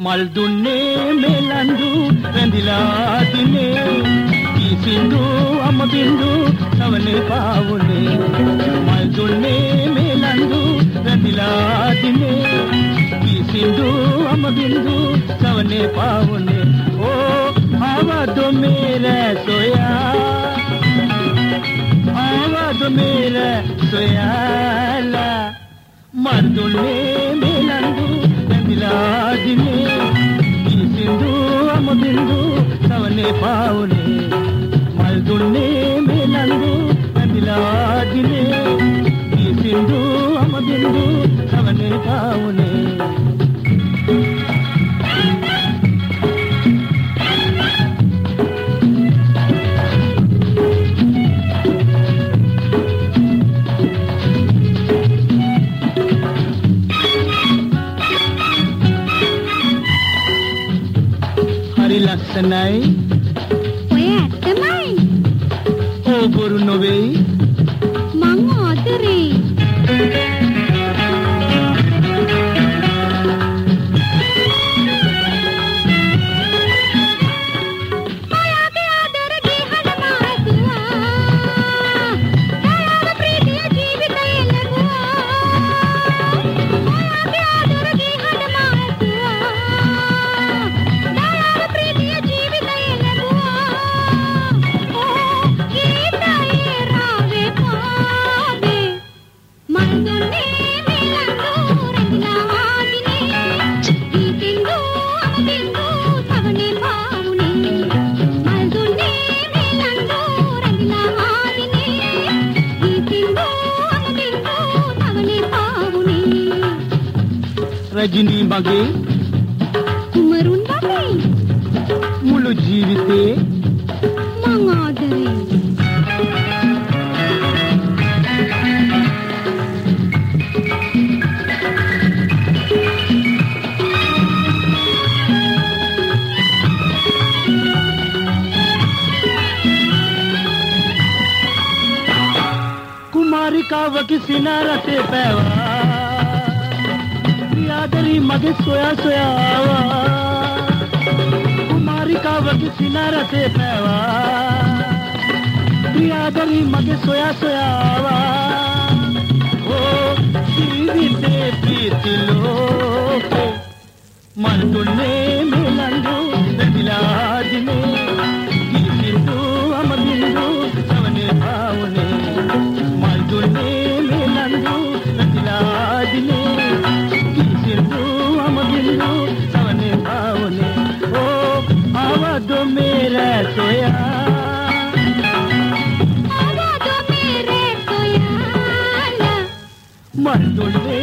මල් දුන්නේ මෙලඳු රැඳිලා දිනේ කිසිඳු අම බින්දු සවනේ පාවුනේ මල් දුන්නේ මෙලඳු රැඳිලා දිනේ කිසිඳු අම බින්දු සවනේ පාවුනේ ඕ ආවදු මේර සොයාලා මල් දුන්නේ මෙලඳු රැඳිලා දිනේ කිසිඳු අම බින්දු සවනේ පාවුනේ මල් දුන්නේ මෙලඳු රැඳිලා දිනේ කිසිඳු අම බින්දු සවනේ පාවුනේ ලස්සනයි ඔය ඇත්තමයි ඕ බොරු නොවේයි මං ආදරේ රජිනී මගේ කුමරුන් වගේ මුළු ජීවිතේ මං ආදරේ කුමාරිකාවක සිනාරතේ පැවා प्रियादरी मगे सोया सोया कुमारिकावक सिनारते पैवा प्रियादरी मगे सोया सोया ओ जीविते प्रीति लोके मन तुने मेलंदु रंजिला दिने किसिंदु अम बिंदु सवने भावने मन तुने मेलंदु रंजिला दिने सवने भावने ओ आवाज़ मेरा सोया मन